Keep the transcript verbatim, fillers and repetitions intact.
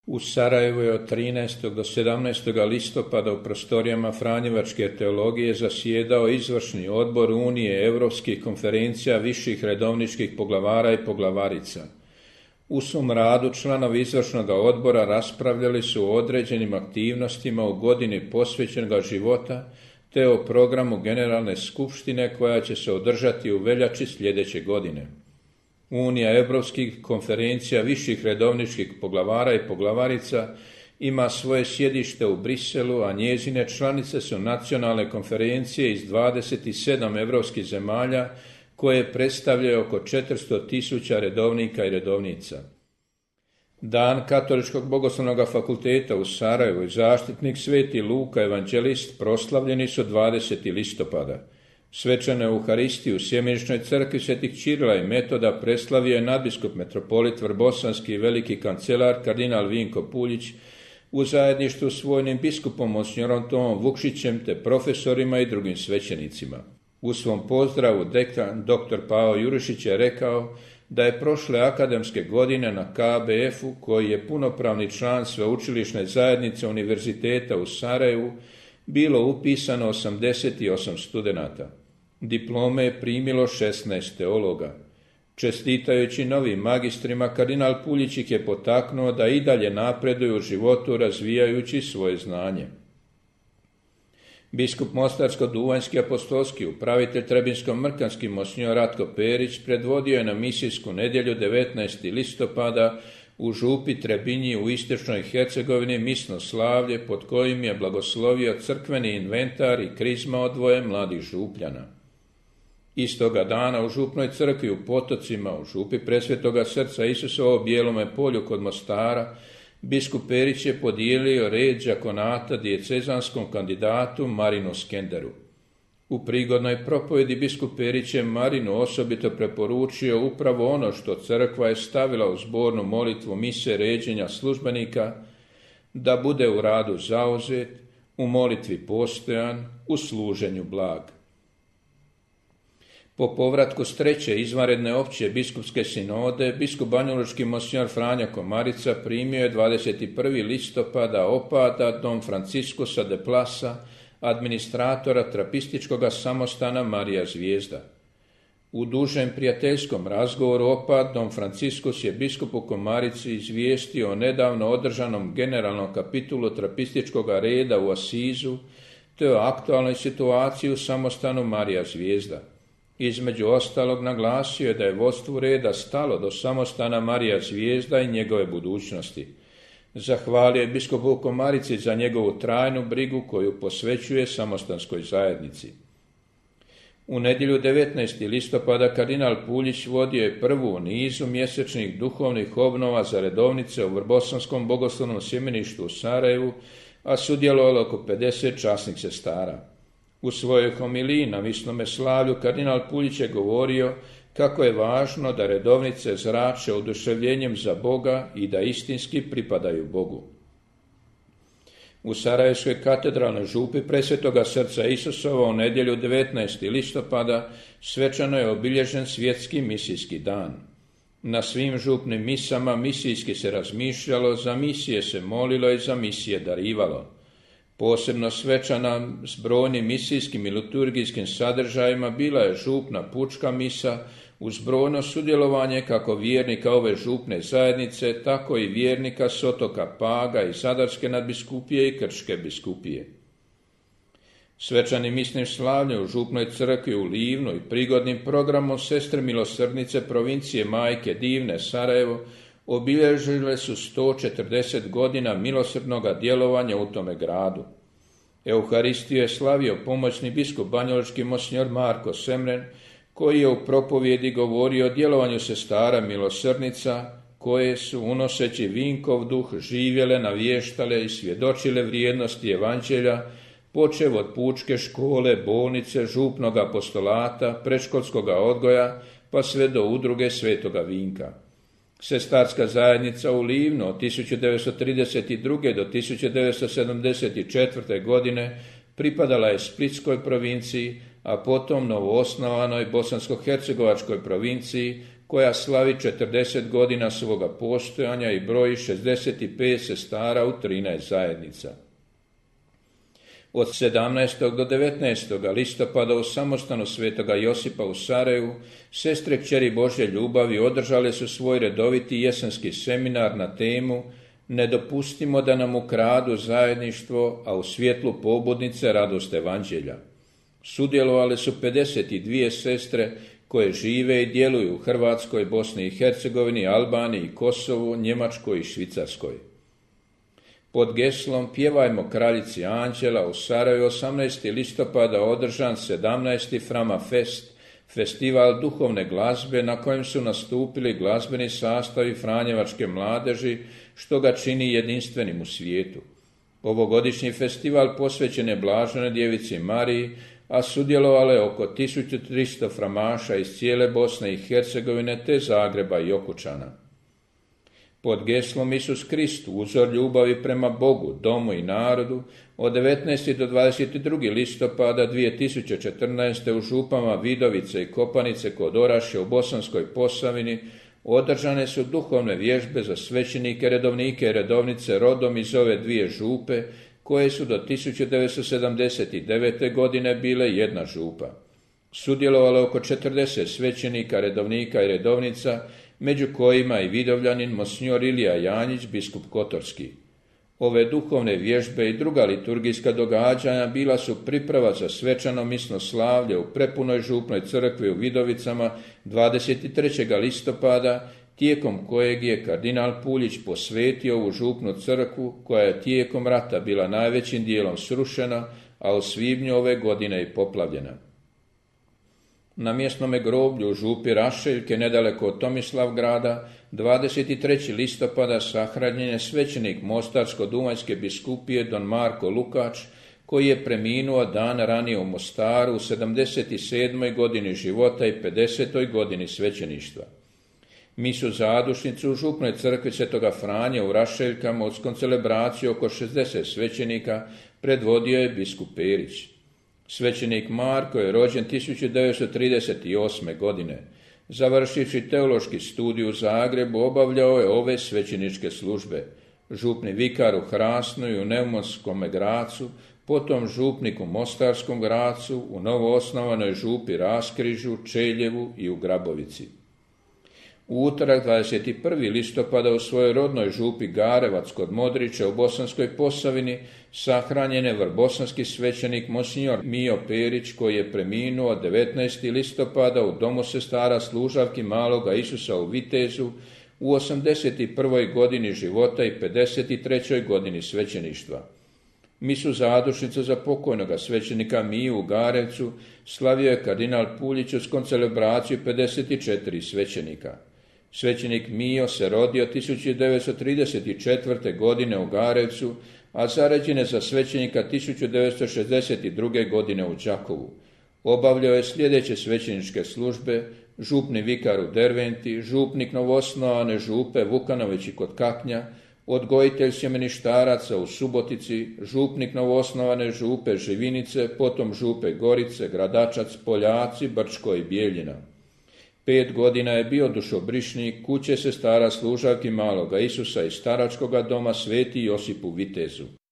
U Sarajevu je od trinaestog do sedamnaestog listopada u prostorijama Franjevačke teologije zasjedao izvršni odbor Unije europskih konferencija viših redovničkih poglavara i poglavarica. U svom radu članovi izvršnog odbora raspravljali su o određenim aktivnostima u godini posvećenog života te o programu Generalne skupštine koja će se održati u veljači sljedeće godine. Unija europskih konferencija viših redovničkih poglavara i poglavarica ima svoje sjedište u Briselu, a njezine članice su nacionalne konferencije iz dvadeset sedam europskih zemalja koje predstavljaju oko četiristo tisuća redovnika i redovnica. Dan Katoličkog bogoslovnog fakulteta u Sarajevu i zaštitnik Sveti Luka evanđelist proslavljeni su dvadesetog listopada. Svečanu Euharistiju u Sjemeničnoj crkvi Svetih Čirila i Metoda preslavio je nadbiskup metropolit Vrbosanski i veliki kancelar kardinal Vinko Puljić u zajedništvu s vojnim biskupom monsignorom Tomom Vukšićem te profesorima i drugim svećenicima. U svom pozdravu dekan dr. Pao Jurišić je rekao da je prošle akademske godine na K B F-u, koji je punopravni član sveučilišne zajednice Univerziteta u Sarajevu, bilo upisano osamdeset osam studenata. Diplome je primilo šesnaest teologa. Čestitajući novim magistrima, kardinal Puljić ih je potaknuo da i dalje napreduju u životu razvijajući svoje znanje. Biskup Mostarsko-Duvanjski apostolski upravitelj Trebinsko-Mrkanski monsinjor Ratko Perić predvodio je na misijsku nedjelju devetnaestog listopada u župi Trebinji u istočnoj Hercegovini misno slavlje pod kojim je blagoslovio crkveni inventar i krizma odvoje mladih župljana. Istoga dana u župnoj crkvi u Potocima, u župi Presvetoga srca Isusova u Bijelome polju kod Mostara, biskup Perić je podijelio red đakonata diecezanskom kandidatu Marinu Skenderu. U prigodnoj propovjedi biskup Perić je Marinu osobito preporučio upravo ono što crkva je stavila u zbornu molitvu mise ređenja službenika, da bude u radu zauzet, u molitvi postojan, u služenju blag. Po povratku s treće izvanredne opće biskupske sinode, biskup banjalučki monsinjor Franja Komarica primio je dvadeset prvog listopada opada Dom Franciscusa de Plasa, administratora trapističkog samostana Marija Zvijezda. U dužem prijateljskom razgovoru opad Dom Franciscus je biskupu Komarici izvijestio o nedavno održanom generalnom kapitulu trapističkog reda u Asizu te o aktualnoj situaciji u samostanu Marija Zvijezda. Između ostalog naglasio je da je vodstvu reda stalo do samostana Marija Zvijezda i njegove budućnosti. Zahvalio je biskupu Komarici za njegovu trajnu brigu koju posvećuje samostanskoj zajednici. U nedjelju devetnaestog listopada kardinal Puljić vodio je prvu u nizu mjesečnih duhovnih obnova za redovnice u Vrbosanskom bogoslovnom sjemeništu u Sarajevu, a sudjelovalo oko pedeset časnih sestara. U svojoj homiliji na visnome slavlju kardinal Puljić je govorio kako je važno da redovnice zrače oduševljenjem za Boga i da istinski pripadaju Bogu. U Sarajevskoj katedralnoj župi Presvetoga srca Isusova u nedjelju devetnaestog listopada svečano je obilježen svjetski misijski dan. Na svim župnim misama misijski se razmišljalo, za misije se molilo i za misije darivalo. Posebno svečana s brojnim misijskim i liturgijskim sadržajima bila je župna pučka misa uz brojno sudjelovanje kako vjernika ove župne zajednice, tako i vjernika s otoka Paga i Zadarske nadbiskupije i Krčke biskupije. Svečanim misnim slavljem u župnoj crkvi u Livnu i prigodnim programom Sestre milosrdnice provincije Majke Divne Sarajevo obilježile su sto četrdeset godina milosrdnoga djelovanja u tome gradu. Euharistiju je slavio pomoćni biskup banjalučki monsinjor Marko Semren, koji je u propovjedi govorio o djelovanju sestara milosrdnica, koje su, unoseći Vinkov duh, živjele, navještale i svjedočile vrijednosti evanđelja, počev od pučke škole, bolnice, župnog apostolata, predškolskoga odgoja, pa sve do udruge Svetoga Vinka. Sestarska zajednica u Livnu od tisuću devetsto trideset druge do tisuću devetsto sedamdeset četvrte godine pripadala je Splitskoj provinciji, a potom novoosnovanoj Bosansko-hercegovačkoj provinciji koja slavi četrdeset godina svoga postojanja i broji šezdeset pet sestara u trinaest zajednica. Od sedamnaestog do devetnaestog listopada u samostanu Svetoga Josipa u Sarajevu sestre kćeri Božje ljubavi održale su svoj redoviti jesenski seminar na temu "Ne dopustimo da nam ukradu zajedništvo, a u svjetlu pobudnice radost evanđelja". Sudjelovale su pedeset dvije sestre koje žive i djeluju u Hrvatskoj, Bosni i Hercegovini, Albaniji, Kosovu, Njemačkoj i Švicarskoj. Pod geslom "Pjevajmo kraljici anđela" u Sarajevu osamnaestog listopada održan sedamnaesti Frama Fest, festival duhovne glazbe na kojem su nastupili glazbeni sastavi franjevačke mladeži, što ga čini jedinstvenim u svijetu. Ovogodišnji festival posvećen je Blaženoj djevici Mariji, a sudjelovalo je oko tisuću tristo framaša iz cijele Bosne i Hercegovine te Zagreba i Okučana. Pod geslom "Isus Krist, uzor ljubavi prema Bogu, domu i narodu" od devetnaestog do dvadeset drugog listopada dvije tisuće četrnaeste. u župama Vidovice i Kopanice kod Orašja u Bosanskoj Posavini održane su duhovne vježbe za svećenike, redovnike i redovnice rodom iz ove dvije župe, koje su do tisuću devetsto sedamdeset devete. godine bile jedna župa. Sudjelovalo oko četrdeset svećenika, redovnika i redovnica, među kojima i vidovljanin monsignor Ilija Janjić, biskup Kotorski. Ove duhovne vježbe i druga liturgijska događanja bila su priprava za svečano misno slavlje u prepunoj župnoj crkvi u Vidovicama dvadeset trećeg listopada, tijekom kojeg je kardinal Puljić posvetio ovu župnu crkvu, koja je tijekom rata bila najvećim dijelom srušena, a u svibnju ove godine i poplavljena. Na mjesnome groblju u župi Rašeljke, nedaleko od Tomislavgrada, dvadeset trećeg listopada sahranjen je svećenik Mostarsko-Duvanjske biskupije don Marko Lukač, koji je preminuo dan ranije u Mostaru u sedamdeset sedmoj godini života i pedesetoj godini svećeništva. Misu zadušnicu u župnoj crkvi Svetoga Franje u Rašeljkama uz koncelebraciju oko šezdeset svećenika predvodio je biskup Perić. Svećenik Marko je rođen tisuću devetsto trideset osme. godine. Završivši teološki studij u Zagrebu, obavljao je ove svećeničke službe: župni vikar u Hrasnu i u Neumonskom Gracu, potom župnik u Mostarskom Gracu, u novoosnovanoj župi Raskrižu, Čeljevu i u Grabovici. U utorak dvadeset prvog listopada u svojoj rodnoj župi Garevac kod Modrića u Bosanskoj Posavini sahranjen je vrbosanski svećenik monsignor Mijo Perić, koji je preminuo devetnaestog listopada u domu sestara služavki Maloga Isusa u Vitezu u osamdeset prvoj godini života i pedeset trećoj godini svećeništva. Misu zadušnicu za pokojnoga svećenika Miju u Garevcu slavio je kardinal Puljić uz koncelebraciju pedeset četiri svećenika. Svećenik Mijo se rodio tisuću devetsto trideset četvrte. godine u Garevcu, a zaređen je za svećenika tisuću devetsto šezdeset druge. godine u Đakovu. Obavljao je sljedeće svećeničke službe: župni vikar u Derventi, župnik novoosnovane župe Vukanovići kod Kaknja, odgojitelj sjemeništaraca u Subotici, župnik novoosnovane župe Živinice, potom župe Gorice, Gradačac, Poljaci, Brčko i Bijeljina. Pet godina je bio dušobrišnik kuće sestara služavki Maloga Isusa iz staračkoga doma Sveti Josip u Vitezu.